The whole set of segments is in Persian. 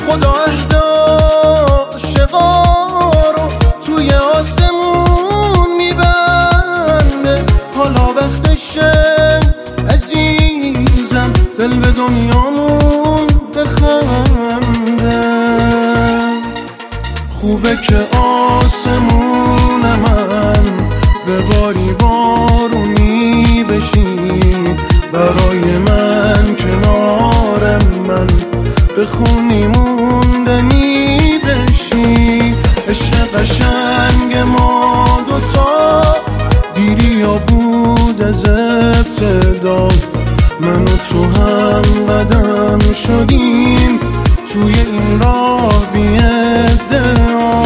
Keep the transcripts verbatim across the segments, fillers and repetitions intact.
خدا اهدا شقا رو توی آسمون میبنده. حالا وقتشه عزیزم دل به دنیامون بخنده. خوبه که آسمون من به باری بارونی بشی، برای من کنار من بخونی موندنی بشی. عشق قشنگ ما دوتا بیریا بود از ابتدا، من و تو هم قدم شدیم توی این راه بی ادعا.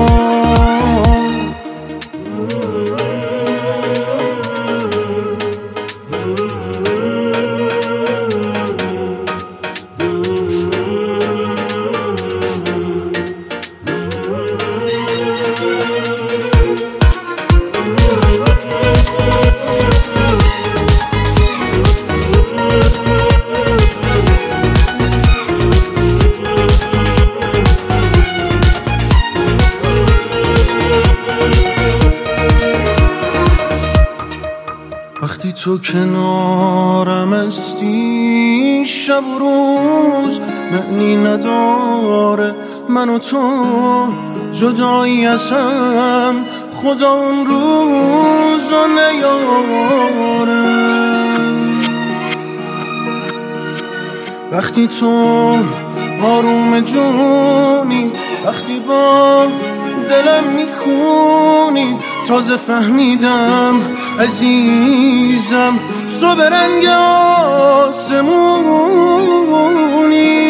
وقتی تو کنارم هستی شب و روز معنی نداره، من و تو جدایی از هم خدا اون روزو نیاره. وقتی تو آروم جونی، وقتی با دلم میخونی، تازه فهمیدم عزیزم تو به رنگ آسمونی.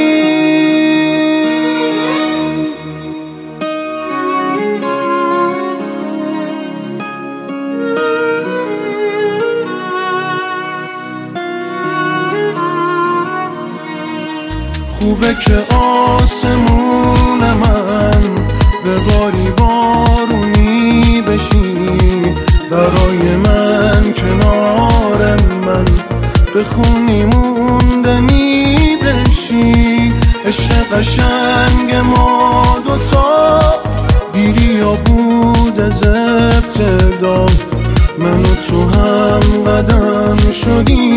خوبه که آسمون من به باری بارونی بشی، برای من کنار من بخونی موندنی بشی. عشق قشنگ ما دوتا بیریا بود از ابتدا، من و تو هم قدم شدیم